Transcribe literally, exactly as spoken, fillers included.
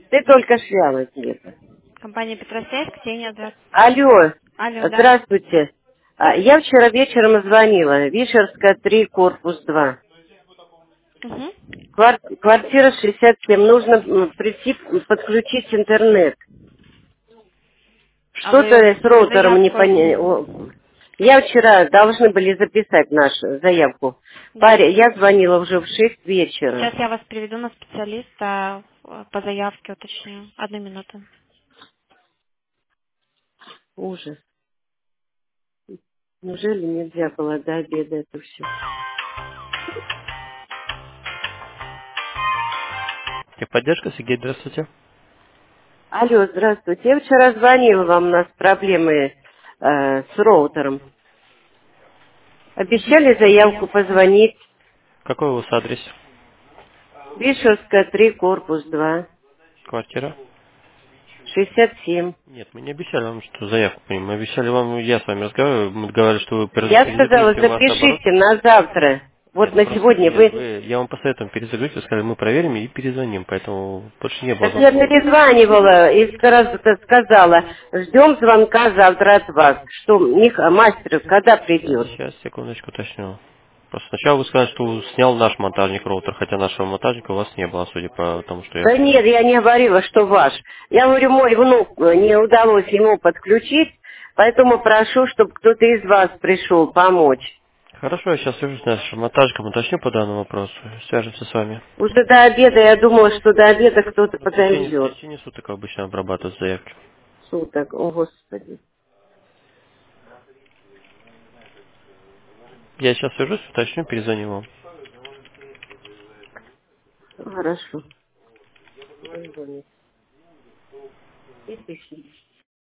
Ты только шлялась где-то. Компания Петросельск, Ксения, здравствуйте. Алло, Алло, да. здравствуйте. А, Я вчера вечером звонила. Вишерская, три, корпус два. Угу. Квар- Квартира шестьдесят семь. Нужно м, прийти, м, подключить интернет. А вы Что-то с роутером не заявку... понятно. Я вчера должны были записать нашу заявку. Да. Парень, я звонила уже в шесть вечера. Сейчас я вас приведу на специалиста, э, по заявке уточню. Одну минуту. Ужас. Неужели нельзя было до обеда это все? Техподдержка, Сергей, здравствуйте. Алло, здравствуйте. Я вчера звонила вам, у нас проблемы э, с роутером. Обещали заявку Заявку. позвонить. Какой у вас адрес? Вишерская, три, корпус два, Квартира? шестьдесят семь. Нет, мы не обещали вам, что заявку примем. Мы обещали вам, я с вами разговариваю, мы говорили, что вы перез- Я сказала, перезагрузите у вас оборот. запишите на завтра. Вот Нет, на просто сегодня нет, вы... вы, я вам посоветую перезагрузить, вы сказали, мы проверим и перезвоним, поэтому больше не было Так я звонков. перезванивала и сказ- сказала, ждем звонка завтра от вас. Что, Мих... мастер когда придет? Сейчас, секундочку, уточню. Просто сначала вы сказали, что снял наш монтажник роутер, хотя нашего монтажника у вас не было, судя по тому, что я Да понял. нет, я не говорила, что ваш. Я говорю, мой внук, э, не удалось ему подключить, поэтому прошу, чтобы кто-то из вас пришел помочь. Хорошо, я сейчас свяжусь с нашим монтажником, уточню по данному вопросу, свяжемся с вами. Уже до обеда, я думала, что до обеда кто-то В течение, в подойдет. течение суток обычно обрабатывают заявки. Суток, о господи. Я сейчас свяжусь, уточню, перезвоню вам. Хорошо. Позвонит. И пиши.